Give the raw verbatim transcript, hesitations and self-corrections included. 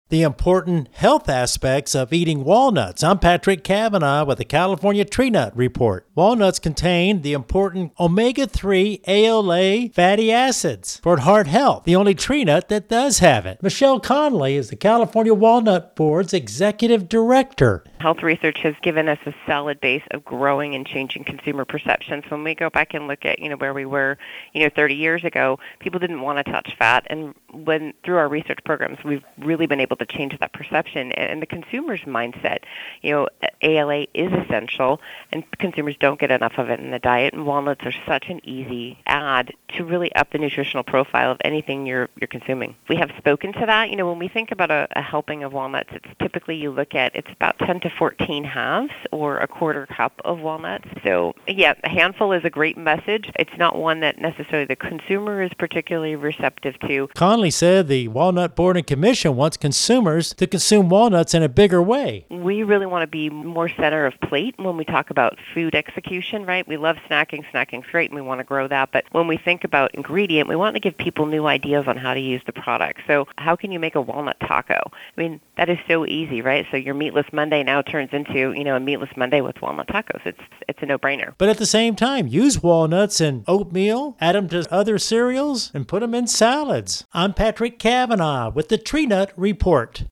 the important health aspects of eating walnuts. I'm Patrick Cavanaugh with the California Tree Nut Report. Walnuts contain the important omega three A L A fatty acids for heart health, the only tree nut that does have it. Michelle Conley is the California Walnut Board's Executive Director. Health research has given us a solid base of growing and changing consumer perceptions. When we go back and look at, you know, where we were, you know, thirty years ago, people didn't want to touch fat. And when through our research programs, we've really been able to change that perception. And the consumer's mindset, you know, A L A is essential, and consumers don't get enough of it in the diet. And walnuts are such an easy add to really up the nutritional profile of anything you're you're consuming. We have spoken to that. You know, when we think about a, a helping of walnuts, it's typically you look at it's about ten to fourteen halves or a quarter cup of walnuts. So, yeah, a handful is a great message. It's not one that necessarily the consumer is particularly receptive to. Conley said the Walnut Board and Commission wants consumers to consume walnuts in a bigger way. We really want to be more center of plate when we talk about food execution, right? We love snacking. Snacking's great, and we want to grow that. But when we think about ingredient, we want to give people new ideas on how to use the product. So how can you make a walnut taco? I mean, that is so easy, right? So your Meatless Monday now turns into, you know, a Meatless Monday with walnut tacos. It's it's a no-brainer. But at the same time, use walnuts in oatmeal, add them to other cereals, and put them in salads. I'm Patrick Cavanaugh with the Tree Nut Report.